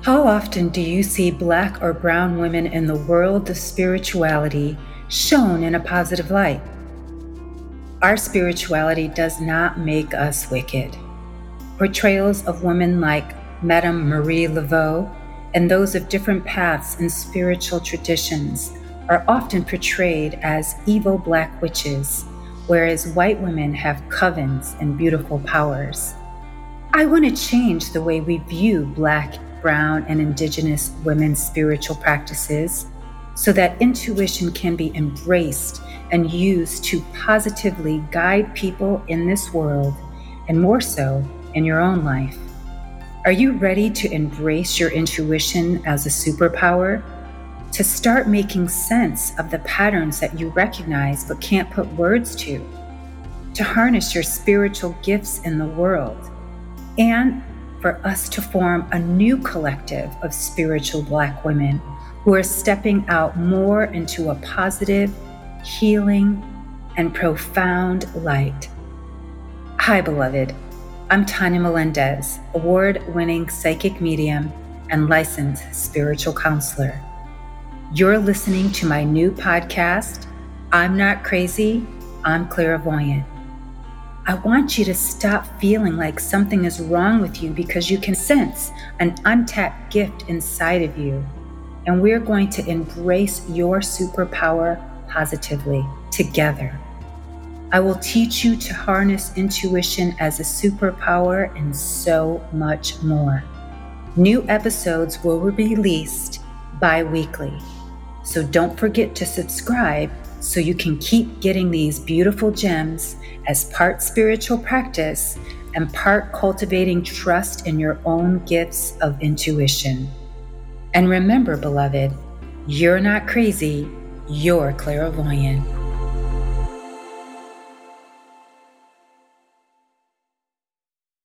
How often do you see Black or brown women in the world of spirituality shown in a positive light? Our spirituality does not make us wicked. Portrayals of women like Madame Marie Laveau and those of different paths in spiritual traditions are often portrayed as evil Black witches, whereas white women have covens and beautiful powers. I want to change the way we view Black, brown, and Indigenous women's spiritual practices so that intuition can be embraced and used to positively guide people in this world, and more so in your own life. Are you ready to embrace your intuition as a superpower? To start making sense of the patterns that you recognize but can't put words to? To harness your spiritual gifts in the world? And for us to form a new collective of spiritual Black women who are stepping out more into a positive, healing, and profound light. Hi, beloved. I'm Tanya Melendez, award-winning psychic medium and licensed spiritual counselor. You're listening to my new podcast, I'm Not Crazy, I'm Clairvoyant. I want you to stop feeling like something is wrong with you because you can sense an untapped gift inside of you. And we're going to embrace your superpower positively together. I will teach you to harness intuition as a superpower and so much more. New episodes will be released bi-weekly. So don't forget to subscribe so you can keep getting these beautiful gems as part spiritual practice and part cultivating trust in your own gifts of intuition. And remember, beloved, you're not crazy, you're clairvoyant.